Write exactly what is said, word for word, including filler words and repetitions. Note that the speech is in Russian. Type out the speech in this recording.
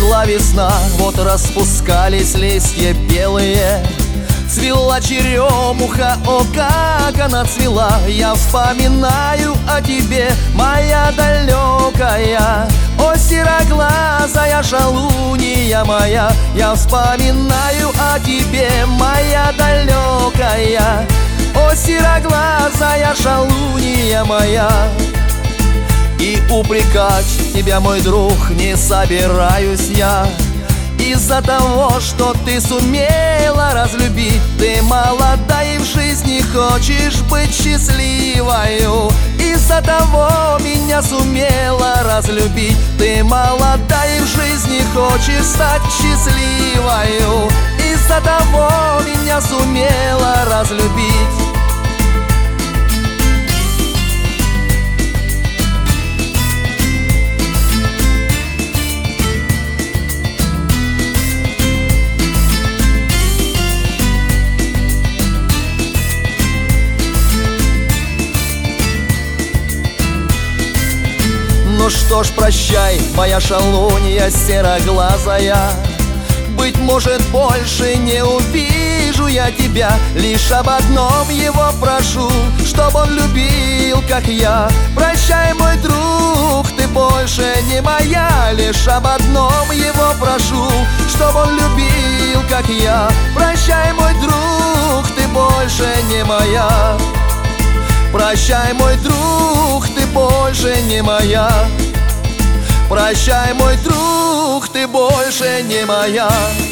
Пришла весна, вот распускались листья белые, цвела черемуха, о, как она цвела. Я вспоминаю о тебе, моя далекая, о, сероглазая шалунья моя. Я вспоминаю о тебе, моя далекая, о, сероглазая шалунья моя. И упрекать тебя, мой друг, не собираюсь я, из-за того, что ты сумела разлюбить. Ты молода и в жизни хочешь быть счастливою, из-за того меня сумела разлюбить. Ты молода и в жизни хочешь стать счастливою, из-за того меня сумела разлюбить. Ну что ж, прощай, моя шалунья сероглазая, быть может, больше не увижу я тебя. Лишь об одном его прошу, чтоб он любил, как я. Прощай, мой друг, ты больше не моя. Лишь об одном его прошу, чтоб он любил, как я. Прощай, мой друг, ты больше не моя. Прощай, мой друг, ты больше не моя. Прощай, мой друг, ты больше не моя.